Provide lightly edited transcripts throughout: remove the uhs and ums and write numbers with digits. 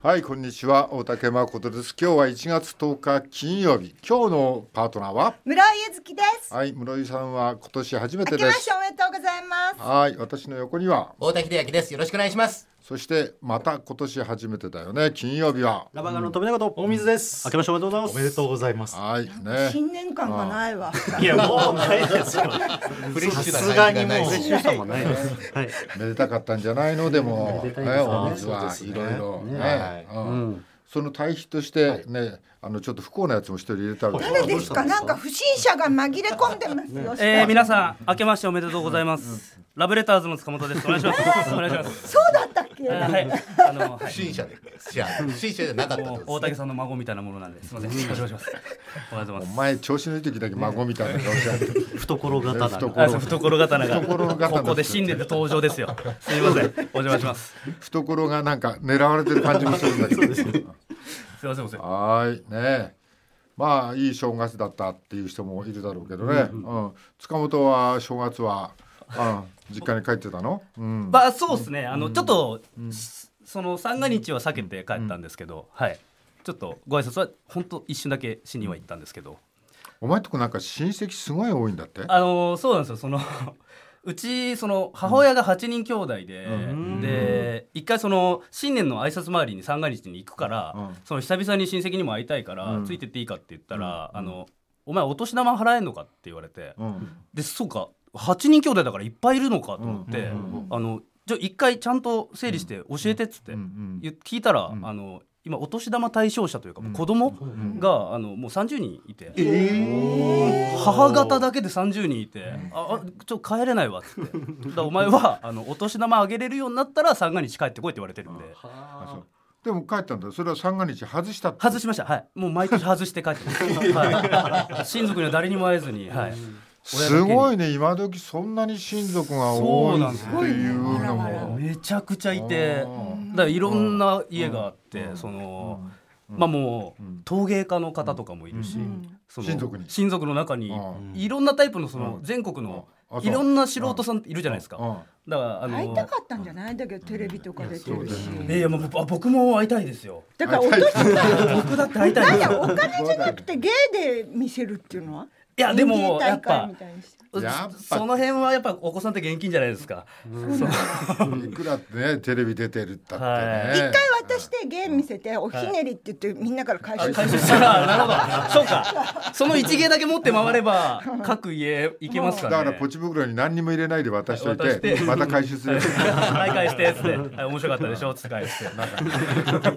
はい、こんにちは、大竹誠です。今日は1月10日金曜日。今日のパートナーは室井ゆずきです。 はい、室井さんは今年初めてです。 明けましておめでとうございます。 はい、私の横には大竹秀明です。よろしくお願いします。 そしてまた今年初めてだよね。金曜日はラバガの富永と大水です。明けましておめでとうございます。 おめでとうございます。 はいね。 新年感がないわ。 いやもうないですよ。 フレッシュな感じがないフレッシュさもないです。はい。 めでたかったんじゃないのでも、ね、大水はそうですねいろいろね。 はいその対比としてね、ちょっと不幸なやつも一人入れたわけ誰ですか。なんか不審者が紛れ込んでますよ。 皆さん明けましておめでとうございます。ラブレターズの塚本です。お願いします。お願いします。 そうだったっけ。 はい。 不審者で不審者じゃなかったです。 大竹さんの孫みたいなものなんで、すみません。お願いします。お願いします。 お前調子のいい時だけ孫みたいな顔して懐刀が懐刀ここで新年で登場ですよ。すみません。お邪魔します。 懐がなんか狙われてる感じもするんだけど。 すみません。 はいね。まあいい正月だったっていう人もいるだろうけどね。塚本は正月は実家に帰ってたの？ まあそうですね。ちょっとその三が日は避けて帰ったんですけど、はい。ちょっとご挨拶は本当一瞬だけしには行ったんですけど。 お前とこなんか親戚すごい多いんだって？ そうなんですよ。うち母親が8人兄弟で、一回新年の挨拶回りに三が日に行くから、久々に親戚にも会いたいから、ついてっていいかって言ったら、お前お年玉払えんのかって言われて、でそうか8人兄弟だからいっぱいいるのかと思って、じゃあ一回ちゃんと整理して教えてっつって聞いたら、今お年玉対象者というか、子供がもう30人いて、母方だけで30人いて、ちょっと帰れないわっつってだお前はお年玉あげれるようになったら三が日帰ってこいって言われてるんで。 でも帰ったんだ。それは三が日外したって？ 外しました。はい。もう毎年外して帰ってます、はい、親族には誰にも会えずに、はい。 すごいね。今時そんなに親族が多いっていうのもめちゃくちゃいて、だからいろんな家があって、まあもう陶芸家の方とかもいるし、親族の中にいろんなタイプの全国のいろんな素人さんいるじゃないですか。だから会いたかったんじゃない？だけどテレビとか出てるし。 もう僕も会いたいですよ。 だからお年玉僕だって会いたいですよ。 お金じゃなくて芸で見せるっていうのは？ いやでもやっぱその辺はやっぱお子さんって現金じゃないですか。 いくらってねテレビ出てるったってね。 一回渡して芸見せておひねりって言ってみんなから回収したら、なるほど。そうか。その一芸だけ持って回れば各家行けますからね。 だからポチ袋に何にも入れないで渡しといて、また回収する。 はい返してっつって、面白かったでしょっつって返して。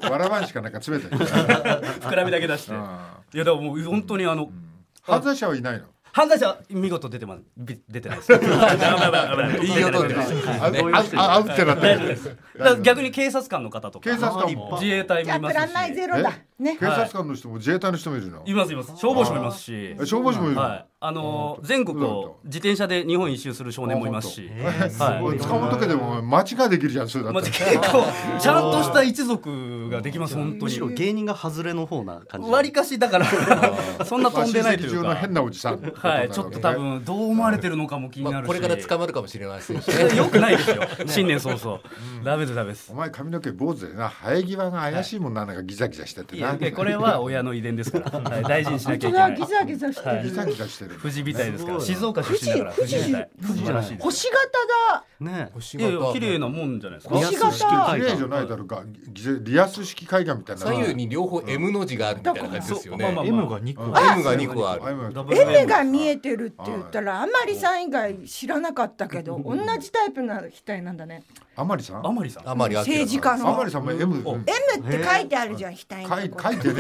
わらばんしかなんか詰めて。 膨らみだけ出して。いやだからもう本当に犯罪者はいないの？ 犯罪者は見事出てないです。いいい音でアウトなって逆に警察官の方とか警察官も自衛隊もいますし、 プラマイゼロだね。 警察官の人も自衛隊の人もいるの？ います。消防士もいますし。 消防士もいる。 全国を自転車で日本一周する少年もいますし。 塚本家でも町ができるじゃん。それだって結構ちゃんとした一族ができます。本当に。 むしろ芸人が外れの方な感じ。 割かしだからそんな飛んでないというか。 親戚中の変なおじさん。 はい、ちょっと多分どう思われてるのかも気になるし、 これから捕まるかもしれませんしよくないですよ。新年早々ダメです。 お前髪の毛坊主でな、生え際が怪しいもんな、なんかギザギザしててな。 これは親の遺伝ですから、大事にしなきゃいけない。 ギザギザしてる。 ギザギザしてる。 富士みたいですから。静岡出身だから富士みたい。富士らしいです。 星型だ。 ね、 綺麗なもんじゃないですか。 星型綺麗じゃないだろうか。リアス式絵画みたいな。 左右に両方 M の字があるみたいな感じですよね。 M が2個。 M が2個ある。 M が見えてるって言ったら、あまりさん以外知らなかったけど、同じタイプの額なんだね。 あまりさん？ 政治家の。 あまりさんも M って書いてあるじゃん、額に。 書いてね。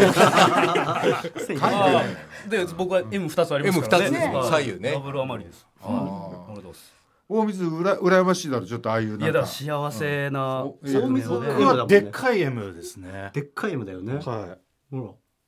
で僕は M2 つありますからね。 M2 つ左右ね。 ダブルあまりです。 大水羨ましいだろ、ちょっとああいうなんか。 いやだ幸せな。 大水はでっかい M ですね。 でっかい M だよね。 はい。 ほら。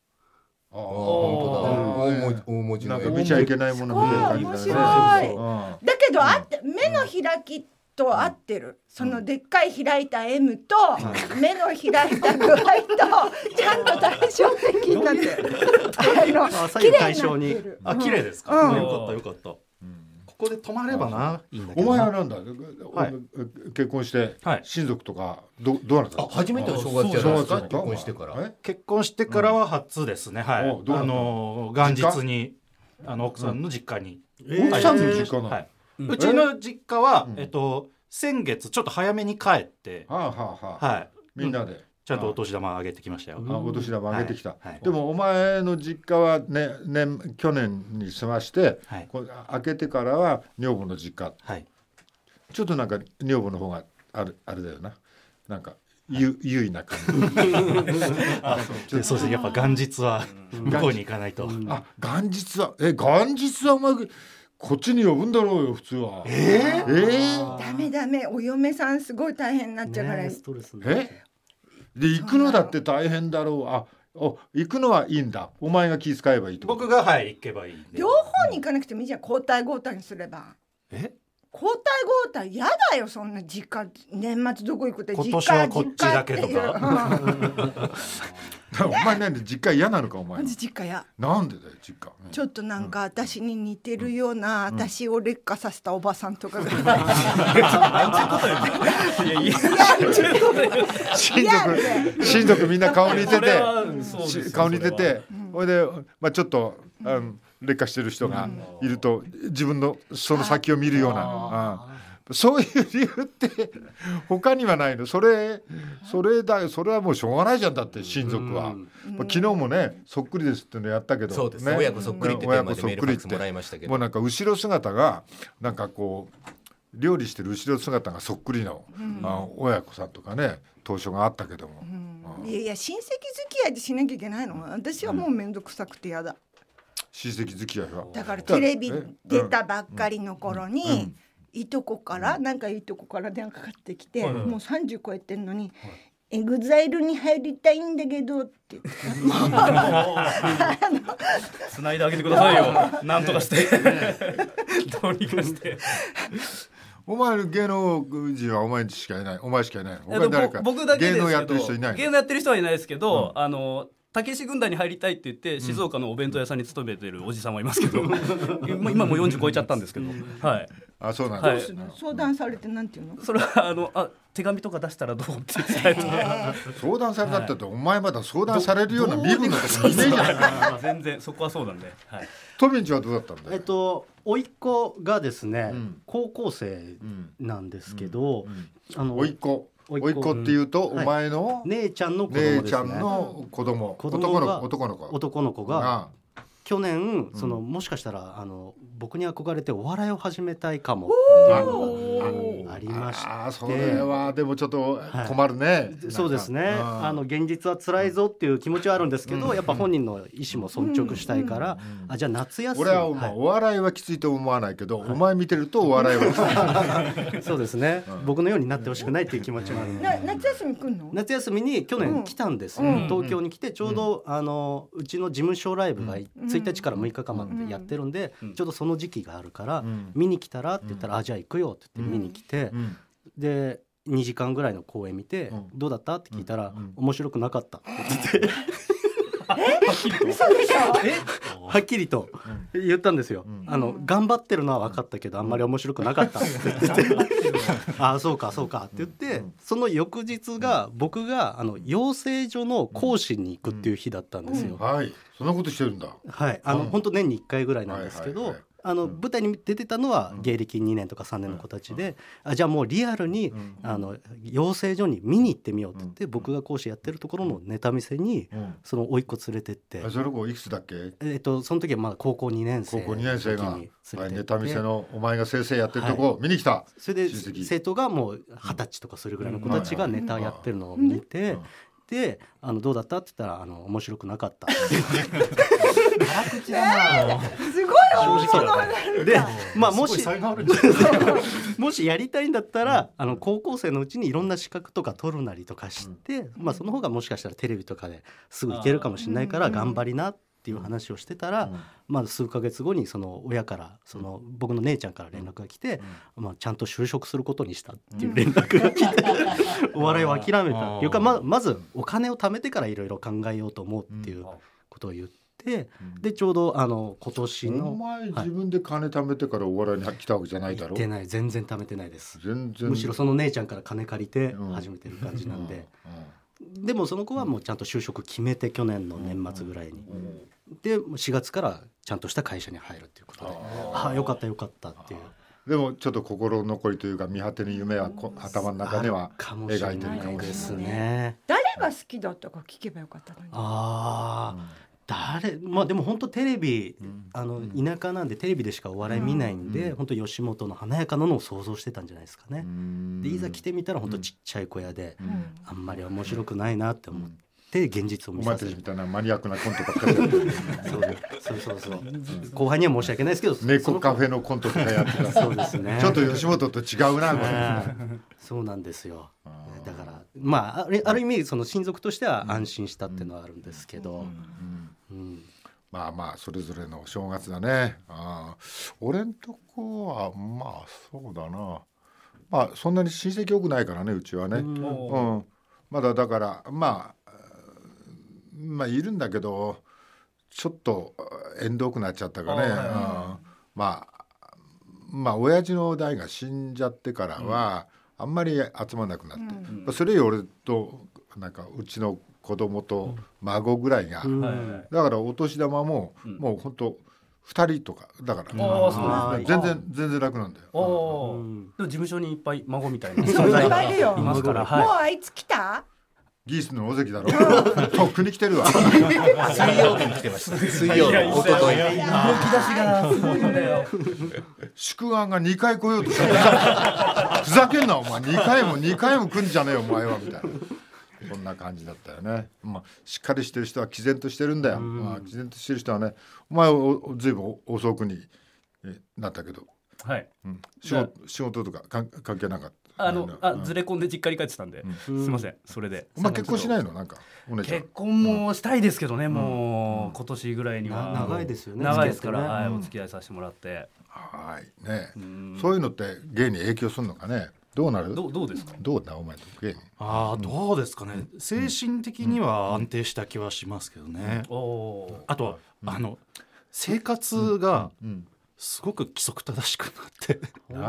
本当だ。大文字なんか見ちゃいけないもの見てる感じだね。 面白い。だけど目の開きと合ってる。そのでっかい開いた M と目の開いた具合とちゃんと対照的になってる。 左右対称に。 綺麗ですか？よかった。 こで泊まればないいんだけおどな。 前はなんだ、 はい結婚してはい親族とかどうなったの？ 初めての正月じゃないですか、結正月だった婚してから。 え結婚してからは初ですね。はい。 おどうなった元日に奥さんの実家に。 奥さんの実家なの？ はい。うちの実家はうん先月ちょっと早めに帰って、 はあはあはあ、 はい。 みんなでちゃんとお年玉あげてきましたよ。 お年玉あげてきた、 はいはいでもお前の実家は去年に済まして、 はいこれ開けてからは女房の実家、 はい。 ちょっとなんか女房の方があれだよな、なんか優位な感じでそうですね。やっぱ元日は向こうに行かないと。 あ、元日はお前こっちに呼ぶんだろうよ普通は。 ダメお嫁さんすごい大変になっちゃうから、 ねストレスねで行くのだって大変だろう。行くのはいいんだ、お前が気遣えばいいってこと。 僕がはい行けばいいんで。 両方に行かなくてもいいじゃん、交代交代にすれば。 え？ 交代交代やだよ、そんな実家年末どこ行くって今年はこっちだけとかお前なんで実家嫌なのかお前。 実家やなんでだよ実家。 ちょっとなんか私に似てるような、私を劣化させたおばさんとかが親族みんな顔似ててそれはそうですよ顔似てて、ほいでちょっと劣化してる人がいると自分のその先を見るような、そういう理由って他にはないの。それはもうしょうがないじゃん、だって親族は。昨日もねそっくりですってのやったけど、 そうですね、親子そっくりってテーマでメールファックスもらいましたけど、 もうなんか後ろ姿がなんかこう料理してる後ろ姿がそっくりの、親子さんとかね当初があったけども、 いやいや親戚付き合いでしなきゃいけないの。私はもう面倒くさくてやだ、 親戚付き合いはだからテレビ出たばっかりの頃に、いとこからなんかいとこから電話かかってきて、もう30超えてんのに、エグザイルに入りたいんだけどって繋いであげてくださいよなんとかしてどうにかして。 お前の芸能人はお前しかいない、お前しかいないの？他に誰か僕だけですけど芸能やってる人いないの？ 芸能やってる人はいないですけど、たけし軍団に入りたいって言って静岡のお弁当屋さんに勤めてるおじさんはいますけど、今もう40超えちゃったんですけど、はい。 あ、そうなんだ、 はい、 相談されてなんていうの？ それは手紙とか出したらどうって伝えて、 相談されたって、お前まだ相談されるような身分のところにいねえじゃん。 全然そこはそうなんで、はい、 トミンチはどうだったんだよ。 甥っ子がですね、高校生なんですけど、 甥っ子っていうと、お前の姉ちゃんの子供ですね。 姉ちゃんの子供男の子が去年もしかしたら僕に憧れてお笑いを始めたいかもっていうのがありまして、 それはでもちょっと困るね。 そうですね。現実は辛いぞっていう気持ちはあるんですけど、やっぱ本人の意思も尊重したいから、じゃあ夏休み、 俺はお笑いはきついと思わないけど、お前見てるとお笑いはきつい。 そうですね。僕のようになってほしくないっていう気持ちもあるので。 夏休み来んの？ 夏休みに去年来たんですよ。東京に来てちょうどうちの事務所ライブが1日から6日間までやってるんで、ちょうどその時期があるから見に来たらって言ったら、じゃあ行くよって言って見に来て、で2時間ぐらいの公演見て、どうだったって聞いたら、面白くなかったって言ってはっきりと言ったんですよ。頑張ってるのは分かったけどあんまり面白くなかったって言ってああそうかそうかって言って、その翌日が僕が養成所の講師に行くっていう日だったんですよ。 はい、そんなことしてるんだ。 はい、本当年に1回ぐらいなんですけど、舞台に出てたのは芸歴2年とか3年の子たちで、じゃあもうリアルに養成所に見に行ってみようって言って、僕が講師やってるところのネタ見せにその甥っ子連れてって、 その子いくつだっけ？ その時はまだ高校2年生がネタ見せのお前が先生やってるとこ見に来た。 それで生徒がもう20歳とかそれぐらいの子たちがネタやってるのを見て、でどうだったって言ったら面白くなかったってすごい面白いで、もしやりたいんだったら高校生のうちにいろんな資格とか取るなりとかして、その方がもしかしたらテレビとかですぐ行けるかもしれないから頑張りなっていう話をしてたら、数ヶ月後にその親から僕の姉ちゃんから連絡が来て、ちゃんと就職することにしたっていう連絡が来てお笑いを諦めたっていうか、まずお金を貯めてからいろいろ考えようと思うっていうことを言って、でちょうど今年のお前自分で金貯めてからお笑いに来たわけじゃないだろ。 行ってない、全然貯めてないです。 全然むしろその姉ちゃんから金借りて始めてる感じなんで、でもその子はもうちゃんと就職決めて去年の年末ぐらいに、で4月からちゃんとした会社に入るっていうことで、ああよかったよかったっていう。 でもちょっと心残りというか見果てぬ夢は頭の中では描いてるかもしれないですね。 誰が好きだったか聞けばよかったのに。 まあでも本当テレビ、田舎なんでテレビでしかお笑い見ないんで、本当吉本の華やかなのを想像してたんじゃないですかね。でいざ来てみたら本当ちっちゃい小屋で、あんまり面白くないなって思って、現実を見させる。 お前たちみたいなマニアックなコントばっかりやってるそう後輩には申し訳ないですけど、 猫カフェのコントとかやってたそうですね。 ちょっと吉本と違うなこれ。 そうなんですよ。だからまあある意味その親族としては安心したっていうのはあるんですけど、 まあまあそれぞれの正月だね。俺んとこはまあそうだな、まあそんなに親戚多くないからねうちはね。まだだからまあいるんだけどちょっと縁遠くなっちゃったかね。まあ親父の代が死んじゃってからはあんまり集まらなくなって、それより俺となんかうちの子供と孫ぐらいが、だからお年玉ももう本当2人とかだから全然楽なんだよ。 でも事務所にいっぱい孫みたいな存在がいますから。 もうあいつ来た？ ギースの尾関だろ。とっくに来てるわ。 水曜日に来てました。水曜日、おととい。動き出しがすごいんだよ。 宿願が2回来ようとしたふざけんなお前2回も来んじゃねえよお前はみたいな、こんな感じだったよね。しっかりしてる人は毅然としてるんだよ。毅然としてる人はね、お前ずいぶん遅くになったけど、仕事とか関係なかった。 ずれ込んで実家に帰ってたんで、すいません。それでお前結婚しないの？なんかお姉ちゃん結婚もしたいですけどね、もう今年ぐらいには。 長いですよね。 長いですから、お付き合いさせてもらって。 はいね。そういうのって芸に影響するのかね。どうなる？ どうですか？ どうだお前と芸に。 どうですかね。精神的には安定した気はしますけどね。あとは生活がすごく規則正しくなって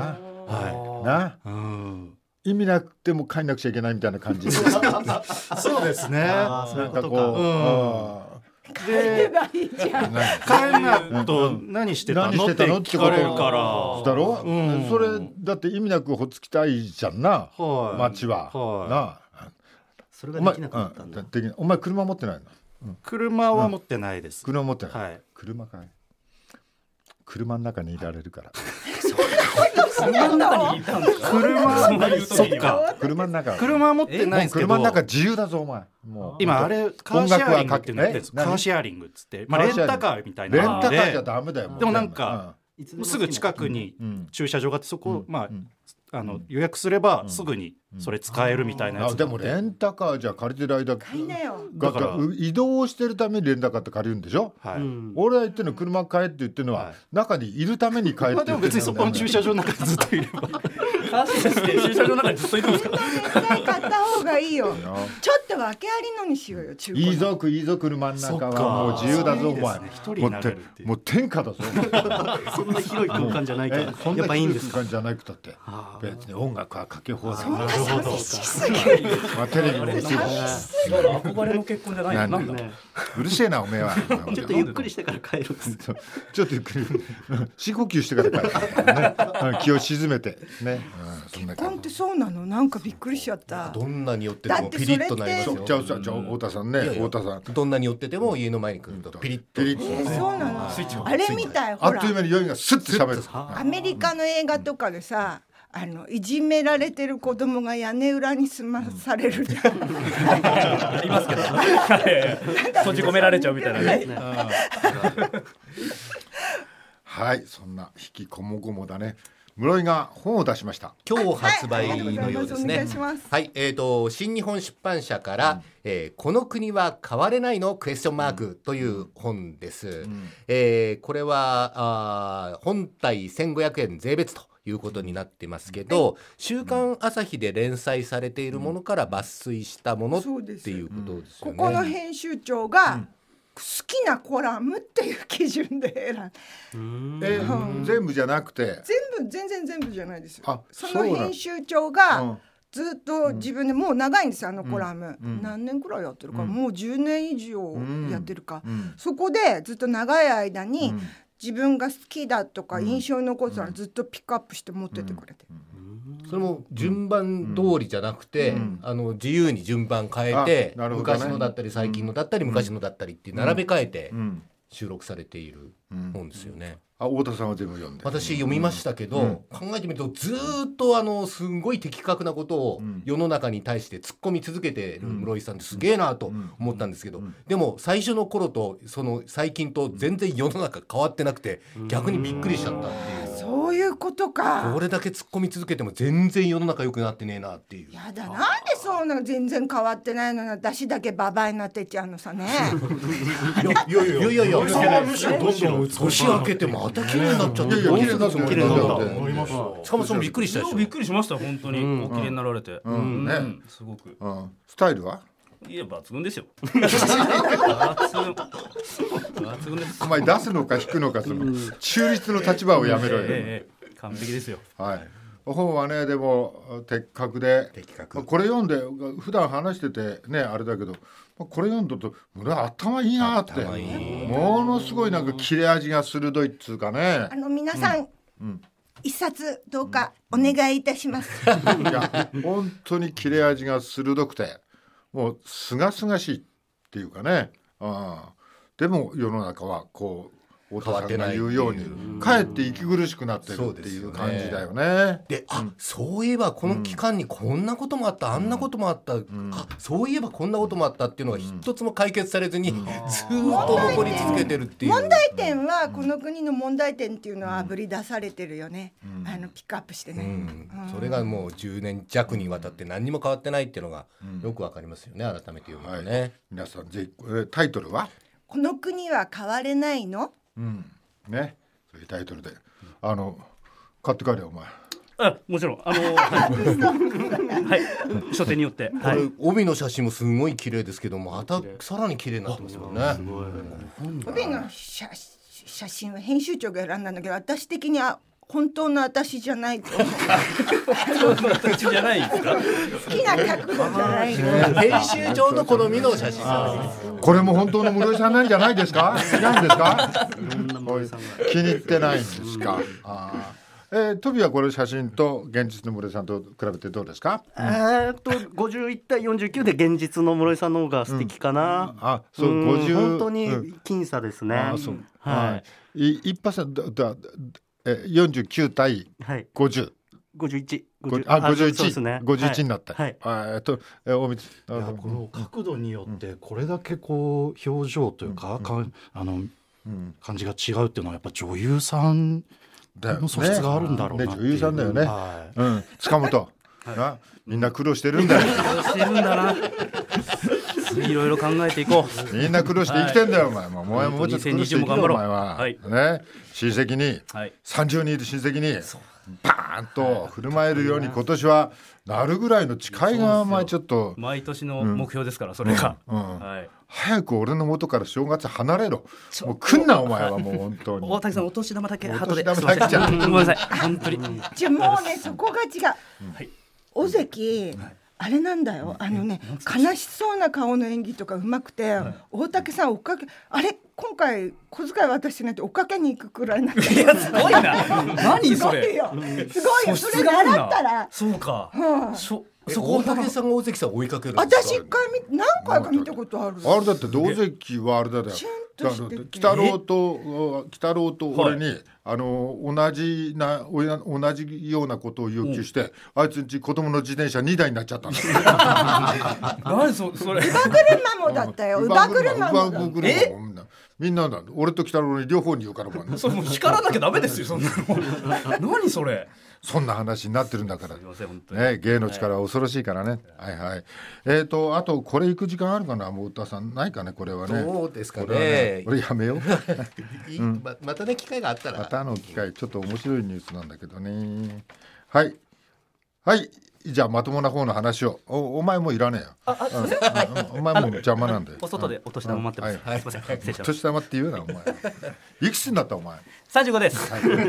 意味なくても帰んなくちゃいけないみたいな感じ。 そうですね。 なんかこう帰ればいいじゃん。 帰んないと何してたのって聞かれるからだろ。それだって意味なくほっつきたいじゃんな街はな。 それができなかったんだ。 お前車持ってないの？ 車は持ってないです。 車持ってない。車かい。車の中にいられるから。 車の中にいたんですか？ そっか。車持ってないですけど。 車の中自由だぞお前。 今あれカーシェアリングってなってるんです。カーシェアリングっつって、レンタカーみたいな。 レンタカーじゃダメだよ。 でもなんかすぐ近くに駐車場があって、そこ予約すればすぐにそれ使えるみたいなやつ。 でもレンタカーじゃ借りてる間だから移動してるためにレンタカーって借りるんでしょ。俺が言ってるの車買えって言ってるのは中にいるために買えって言ってる。 でも別にそこの駐車場の中にずっといれば。 カーシェアして駐車場の中にずっといるんですか？ 買った方がいいよ。ちょっと訳ありのにしようよ。 いいぞ車の中はもう自由だぞお前。もう天下だぞ。 そんな広い空間じゃないから。やっぱいいんですか？ じゃなくたって別に音楽はかけ放題。 なるほど。 テレビも憧れの結婚じゃない。なんだ。 うるせえなおめえは。 ちょっとゆっくりしてから帰る。 ちょっとゆっくり深呼吸してから帰る。気を沈めてね。 結婚ってそうなの？なんかびっくりしちゃった。 どんなに寄っててもピリッとなりますよ。 じゃあ太田さんね。太田さんどんなに寄ってても家の前に来るとピリッと。 そうなの。あれみたい。 あっという間に酔いがスッと喋る。 アメリカの映画とかでさ、いじめられてる子供が屋根裏に住まされるじゃん。 ありますけど閉じ込められちゃうみたいなね。 はい、そんな引きこもごもだね。室井が本を出しました。 今日発売のようですね。はい、新日本出版社から、この国は変われないのクエスチョンマークという本です。これは本体1500円税別ということになってますけど、週刊朝日で連載されているものから抜粋したものっていうことですよね。 ここの編集長がきなコラムっていう基準で選んで、 全部じゃなくて全然全部じゃないですよ。そそうなの編集長がずっと自分でもう長いんですよ、コラム、何年くらいやってるか、もう10年以上やってるか、そこでずっと長い間に自分が好きだとか印象に残ったらずっとピックアップして持ってってくれて、 それも順番通りじゃなくて、自由に順番変えて、昔のだったり最近のだったり昔のだったりって並べ替えて収録されている本ですよね。 太田さんは全部読んで。 私読みましたけど、考えてみるとずっとすごい的確なことを世の中に対して突っ込み続けてる室井さんってすげえなと思ったんですけど、でも最初の頃とその最近と全然世の中変わってなくて、逆にびっくりしちゃったっていう。 そういうことか。 これだけ突っ込み続けても全然世の中良くなってねえなっていう。 やだ、なんでそうなの、全然変わってないのに私だけババアになってっちゃうのさね。 いやむしろ年明けてもまた綺麗になっちゃって、綺麗になった。しかもそのびっくりしたでしょ。 びっくりしました本当に、お綺麗になられて、すごく。 スタイルは？ いや抜群ですよ。抜群です。 お前出すのか引くのか、その中立の立場をやめろよ。 完璧ですよ。 はい。本はね、でも的確で、これ読んで普段話しててねあれだけど、これ読んだと頭いいなって、ものすごいなんか切れ味が鋭いっつうかね。 皆さん、一冊どうかお願いいたします。 いや本当に切れ味が鋭くて、もう清々しいっていうかね。でも世の中はこう太田さんが言うようにかえって息苦しくなってるっていう感じだよね。 で、そういえばこの期間にこんなこともあった、あんなこともあった、そういえばこんなこともあったっていうのが一つも解決されずにずっと残り続けてるっていう。 問題点はこの国の問題点っていうのはあぶり出されてるよね、ピックアップしてね、 それがもう10年弱にわたって何にも変わってないっていうのがよくわかりますよね、改めて読むとね。 皆さんぜひタイトルはこの国は変われないの？ ね、そういうタイトルで買って帰れよお前。もちろんはい書店によって、 これ帯の写真もすごい綺麗ですけど、またさらに綺麗になってますよね。 帯の写真は編集長が選んだんだけど、私的には本当の私じゃないと思う。 私じゃないですか。 好きな角度じゃない。 編集長の好みの写真なんです。 これも本当の室井さんなんじゃないですか？違うんですか？気に入ってないんですか？トビはこれ写真と現実の室井さんと比べてどうですか ？51対49で現実の室井さんの方が素敵かな。 そう50、 本当に僅差ですね。 はい。一発49対50。 51。 51になった。 はい。 大光。 この角度によってこれだけこう表情というか、感じが違うっていうのはやっぱ女優さんの素質があるんだろうなっていう。 女優さんだよね。塚本。みんな苦労してるんだよ。 してるんだな。いろいろ考えていこう。 みんな苦労して生きてんだよお前。お前もうちょっと苦労して生きろお前は。ね、親戚に30人いる親戚にバーンと振る舞えるように今年はなるぐらいの誓いがお前ちょっと毎年の目標ですからそれが。 早く俺の元から正月離れろ。もう来んなお前はもう本当に。 大竹さんお年玉だけ後で。ごめんなさい本当に。 じゃもうねそこが違う。尾関。あれなんだよ、悲しそうな顔の演技とかうまくて、大竹さん追っかけ、あれ今回小遣い渡してないって追っかけに行くくらいになって、 いやすごいな。何それ。 すごいよ。それ習ったら。 そうか。 大竹さんが尾関さん追いかける。 私一回何回か見たことある。 あれだって尾関はあれだよ。鬼太郎と俺に同じようなことを要求して、あいつんち子供の自転車2台になっちゃったんだ。 何それ。 乳母車もだったよ。乳母車も。 みんなだ。俺と鬼太郎に両方に言うからもう。 それもう叱らなきゃダメですよそんなの。何それ。 そんな話になってるんだからね。芸の力は恐ろしいからね。はいはい。あとこれ行く時間あるかな、もう太田さんないかねこれはね。 そうですかね。 俺やめよう。 またね機会があったら。 またの機会ちょっと面白いニュースなんだけどね。はい。 はい、じゃあまともな方の話を。お前もいらねえよ。お前も邪魔なんだよ。 お外でお年玉待ってます。すみません。失礼します。 お年玉って言うなお前。いくつになったお前。 35です。 明る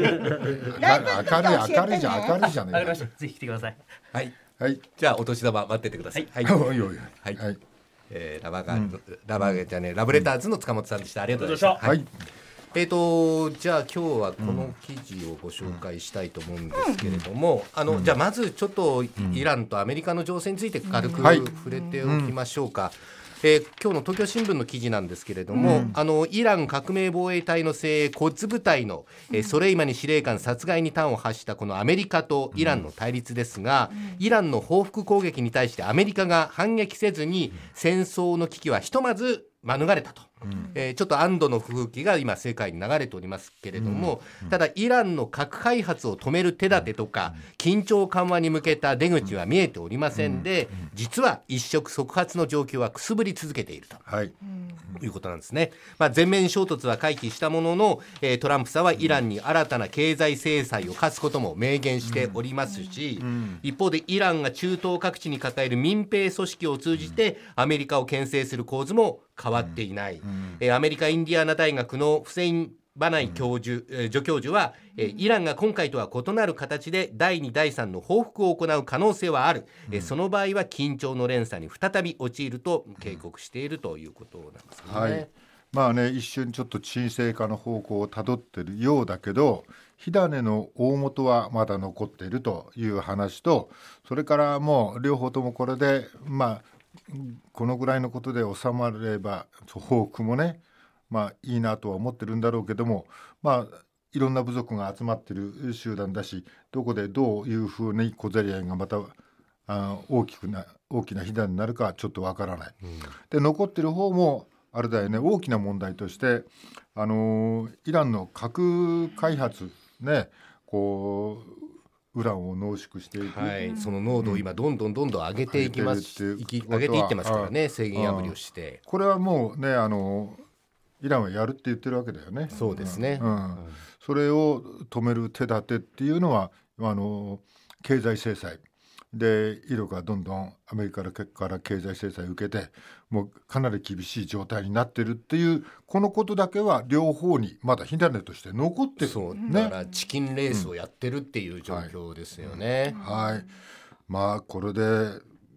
いじゃねえか。 ぜひ来てください。 はいはい。 じゃあお年玉待っててください。はい。 はい。 ラブレターズの塚本さんでした。ありがとうございました。 はい。 じゃあ今日はこの記事をご紹介したいと思うんですけれども、じゃあまずちょっとイランとアメリカの情勢について軽く触れておきましょうか。今日の東京新聞の記事なんですけれども、イラン革命防衛隊の精鋭コッズ部隊の、ソレイマニ司令官殺害に端を発したこのアメリカとイランの対立ですが、イランの報復攻撃に対してアメリカが反撃せずに戦争の危機はひとまず免れたと、ちょっと安堵の風紀が今世界に流れておりますけれども、ただイランの核開発を止める手立てとか緊張緩和に向けた出口は見えておりませんで、実は一触即発の状況はくすぶり続けていると、いうことなんですね。全面衝突は回避したものの、トランプさんはイランに新たな経済制裁を科すことも明言しておりますし、一方でイランが中東各地に抱える民兵組織を通じてアメリカを牽制する構図も変わっていない、アメリカインディアナ大学のフセイン・バナイ助教授は、イランが今回とは異なる形で第2第3の報復を行う可能性はある、その場合は緊張の連鎖に再び陥ると警告しているということなんですね。 はい、まあね、一瞬ちょっと沈静化の方向をたどっているようだけど、火種の大元はまだ残っているという話と、それからもう両方ともこれでこのぐらいのことで収まれば報復もね、いいなとは思ってるんだろうけども、いろんな部族が集まってる集団だし、どこでどういうふうに小競り合いがまた大きな火種になるかちょっとわからない、で残ってる方もあれだよね、大きな問題としてイランの核開発ね、こうウランを濃縮していく、 その濃度を今どんどん上げていってますからね、制限破りをして、 これはもうねイランはやるって言ってるわけだよね。 そうですね、 それを止める手立てっていうのは経済制裁で、イランがどんどんアメリカから経済制裁を受けてもうかなり厳しい状態になってるっていう、このことだけは両方にまだ火種として残ってる、 だからチキンレースをやってるっていう状況ですよね。 これで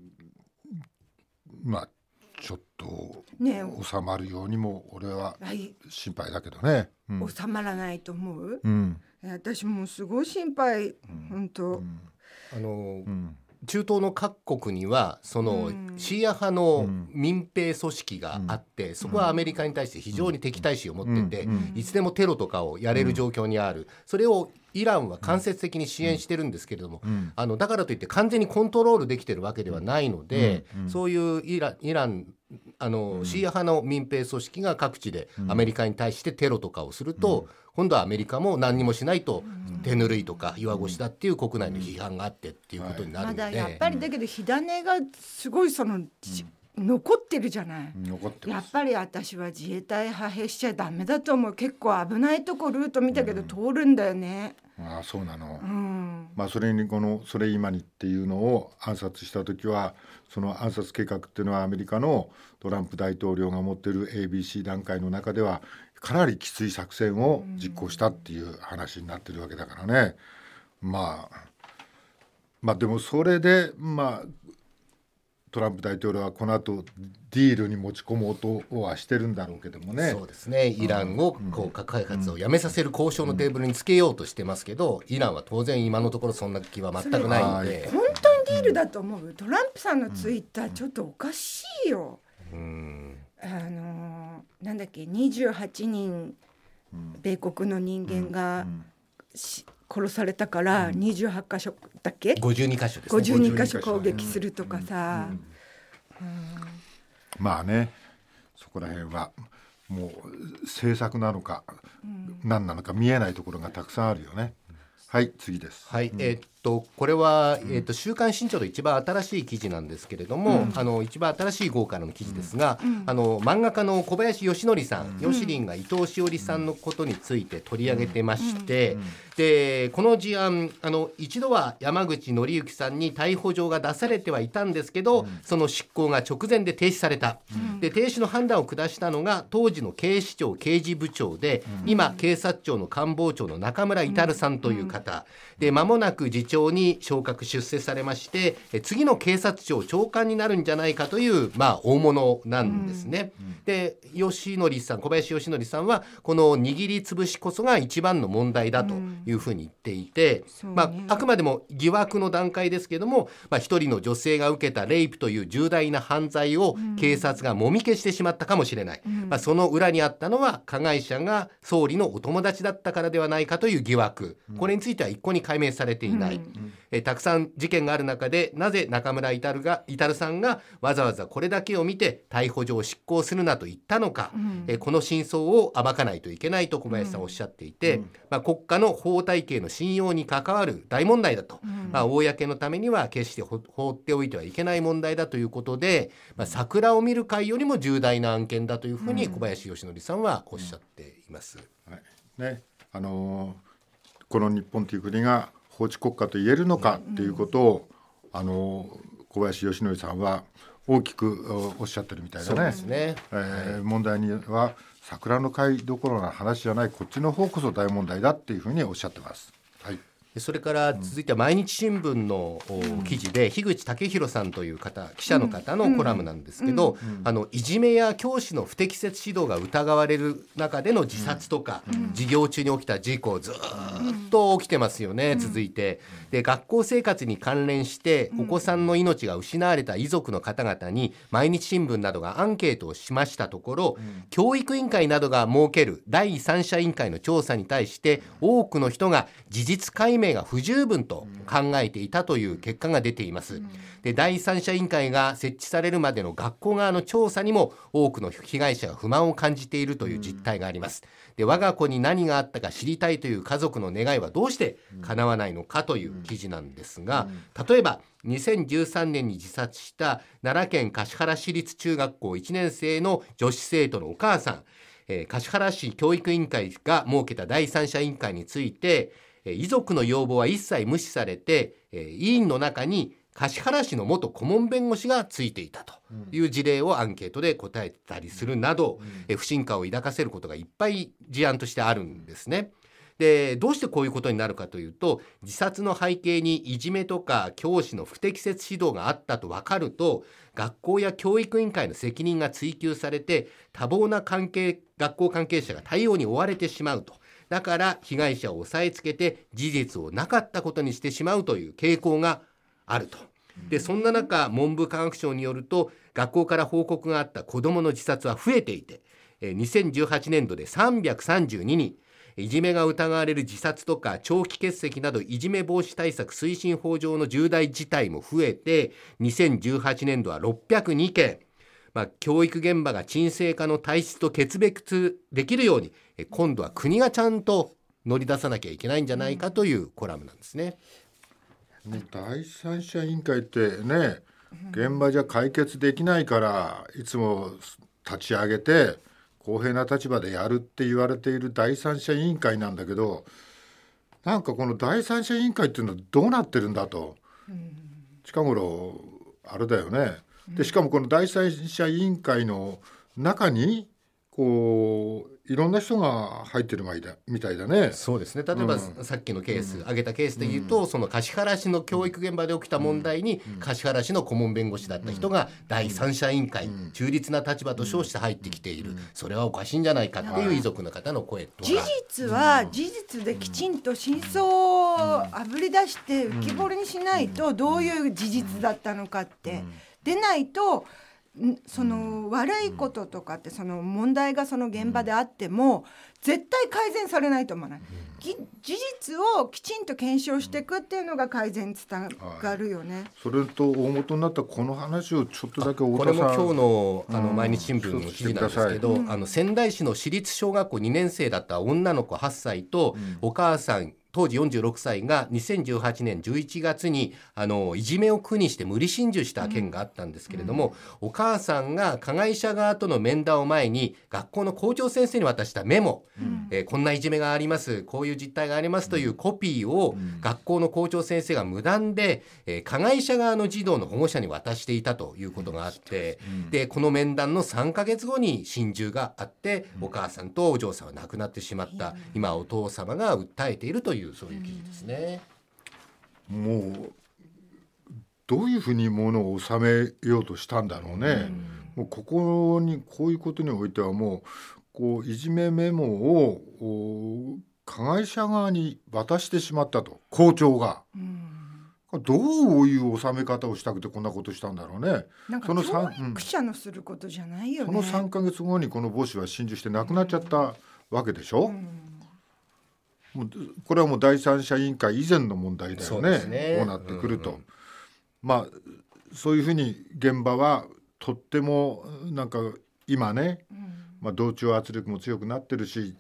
ちょっと収まるようにも俺は心配だけどね、 収まらないと思う、私もすごい心配、本当、 中東の各国にはそのシーア派の民兵組織があって、そこはアメリカに対して非常に敵対視を持ってて、いつでもテロとかをやれる状況にある、それをイランは間接的に支援してるんですけれども、だからといって完全にコントロールできてるわけではないので、そういうイランシーア派の民兵組織が各地でアメリカに対してテロとかをすると、今度はアメリカも何にもしないと手ぬるいとか弱腰だっていう国内の批判があってっていうことになるので、 まだやっぱりだけど火種がすごい残ってるじゃない。やっぱり私は自衛隊派兵しちゃダメだと思う。結構危ないとこルート見たけど通るんだよね。 そうなの、それにこのソレイマニっていうのを暗殺した時は、その暗殺計画っていうのはアメリカのトランプ大統領が持っている ABC 段階の中ではかなりきつい作戦を実行したっていう話になってるわけだからね。でもそれでトランプ大統領はこの後ディールに持ち込もうとはしてるんだろうけどもね。 そうですね、イランを核開発をやめさせる交渉のテーブルにつけようとしてますけど、イランは当然今のところそんな気は全くないので。 本当にディールだと思う。トランプさんのツイッターちょっとおかしいよ。なんだっけ、28人米国の人間が殺されたから28カ所だっけ、 52カ所ですね。 52カ所攻撃するとかさ、 そこら辺はもう政策なのか何なのか見えないところがたくさんあるよね。はい、次です。 これは、週刊新潮の一番新しい記事なんですけれども、一番新しい号からの記事ですが、漫画家の小林義則さん、よしりんが伊藤詩織さんのことについて取り上げてまして、でこの事案一度は山口紀之さんに逮捕状が出されてはいたんですけど、その執行が直前で停止された。で停止の判断を下したのが当時の警視庁刑事部長で、今警察庁の官房長の中村至さんという方で、間もなく次長に昇格出世されまして、次の警察庁長官になるんじゃないかという、大物なんですね。で小林義則さんはこの握りつぶしこそが一番の問題だというふうに言っていて、あくまでも疑惑の段階ですけども、一人の女性が受けたレイプという重大な犯罪を警察がもみ消してしまったかもしれない、その裏にあったのは加害者が総理のお友達だったからではないかという疑惑、これについては一向に解明されていない。たくさん事件がある中で、なぜ中村至さんがわざわざこれだけを見て逮捕状を執行するなと言ったのか、この真相を暴かないといけないと小林さんおっしゃっていて、国家の法体系の信用に関わる大問題だと、公のためには決して放っておいてはいけない問題だということで、桜を見る会よりも重大な案件だというふうに小林義則さんはおっしゃっています。 この日本という国が法治国家と言えるのかということを、小林義則さんは大きくおっしゃってるみたいだね。 そうですね。 問題には桜の会どころの話じゃない、こっちの方こそ大問題だっていうふうにおっしゃってます。はい。 それから続いては毎日新聞の記事で、樋口武弘さんという記者の方のコラムなんですけど、いじめや教師の不適切指導が疑われる中での自殺とか、授業中に起きた事故ずっと起きてますよね。続いてで学校生活に関連してお子さんの命が失われた遺族の方々に毎日新聞などがアンケートをしましたところ、教育委員会などが設ける第三者委員会の調査に対して多くの人が事実解明が不十分と考えていたという結果が出ています。で第三者委員会が設置されるまでの学校側の調査にも多くの被害者が不満を感じているという実態があります。で我が子に何があったか知りたいという家族の願いはどうして叶わないのかという記事なんですが、例えば2013年に自殺した奈良県橿原市立中学校1年生の女子生徒のお母さん、橿原市教育委員会が設けた第三者委員会について、遺族の要望は一切無視されて、委員の中に橿原市の元顧問弁護士がついていたという事例をアンケートで答えたりするなど、不信感を抱かせることがいっぱい事案としてあるんですね。でどうしてこういうことになるかというと、自殺の背景にいじめとか教師の不適切指導があったと分かると、学校や教育委員会の責任が追及されて多忙な学校関係者が対応に追われてしまうと。だから被害者を抑えつけて事実をなかったことにしてしまうという傾向があると。でそんな中、文部科学省によると学校から報告があった子どもの自殺は増えていて、2018年度で332人、いじめが疑われる自殺とか長期欠席などいじめ防止対策推進法上の重大事態も増えて、2018年度は602件、教育現場が沈静化の体質と決別できるように今度は国がちゃんと乗り出さなきゃいけないんじゃないかというコラムなんですね。 第三者委員会ってね、現場じゃ解決できないからいつも立ち上げて公平な立場でやるって言われている第三者委員会なんだけど、なんかこの第三者委員会っていうのはどうなってるんだと、近頃あれだよね。でしかもこの第三者委員会の中にこういろんな人が入ってるみたいだね。 そうですね。例えば、さっきのケース、挙げたケースで言うと、その橿原市の教育現場で起きた問題に、橿原市の顧問弁護士だった人が第三者委員会、中立な立場と称して入ってきている、それはおかしいんじゃないかっていう遺族の方の声とか、 事実は事実できちんと真相をあぶり出して浮き彫りにしないと、どういう事実だったのかってでないと、その悪いこととかって、その問題がその現場であっても絶対改善されないと思わない。事実をきちんと検証していくっていうのが改善につながるよね。 それと大元になったこの話をちょっとだけこれも今日の毎日新聞の記事なんですけど、仙台市の私立小学校2年生だった女の子8歳と、お母さん当時46歳が2018年11月にいじめを苦にして無理心中した件があったんですけれども、お母さんが加害者側との面談を前に学校の校長先生に渡したメモ、こんないじめがあります、こういう実態がありますというコピーを学校の校長先生が無断で、加害者側の児童の保護者に渡していたということがあって、でこの面談の3ヶ月後に心中があって、お母さんとお嬢さんは亡くなってしまった。今お父様が訴えているというそういう記事ですね。 もうどういうふうにものを収めようとしたんだろうね。もうここにこういうことにおいてはもうこういじめメモを加害者側に渡してしまったと、校長が。どういう収め方をしたくてこんなことしたんだろうね。 なんか教育者のすることじゃないよね。 その3ヶ月後にこの母子は心中して亡くなっちゃったわけでしょ。もうこれはもう第三者委員会以前の問題だよね。こうなってくると、まあそういうふうに現場はとってもなんか今ね、同調圧力も強くなってるし、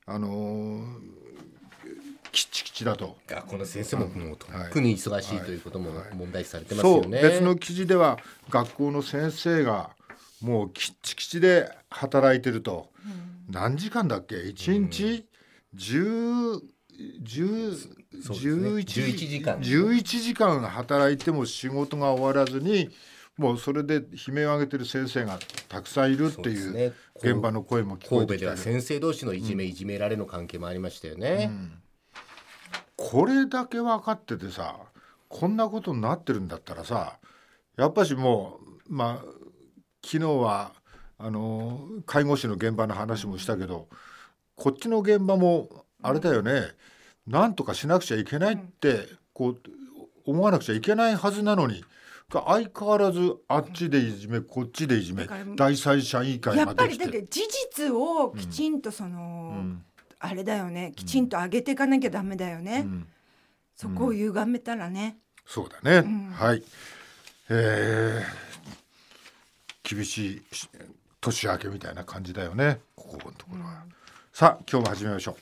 きっちきちだと。 学校の先生も特に忙しいということも問題視されてますよね。 そう、別の記事では学校の先生がもうきっちきちで働いてると、何時間だっけ、1日11時間働いても仕事が終わらずに、もうそれで悲鳴を上げてる先生がたくさんいるっていう現場の声も聞こえてきたり、 神戸では先生同士のいじめられの関係もありましたよね。 これだけ分かっててさ、こんなことになってるんだったらさ、やっぱしもう昨日は介護士の現場の話もしたけど、こっちの現場もあれだよね、なんとかしなくちゃいけないってこう思わなくちゃいけないはずなのに、相変わらずあっちでいじめこっちでいじめ、第三者委員会まで来て、 やっぱりだって事実をきちんとあれだよね、きちんと上げていかなきゃダメだよね、そこを歪めたらね、 そうだね、はい、厳しい年明けみたいな感じだよね、ここのところは。さあ今日も始めましょう。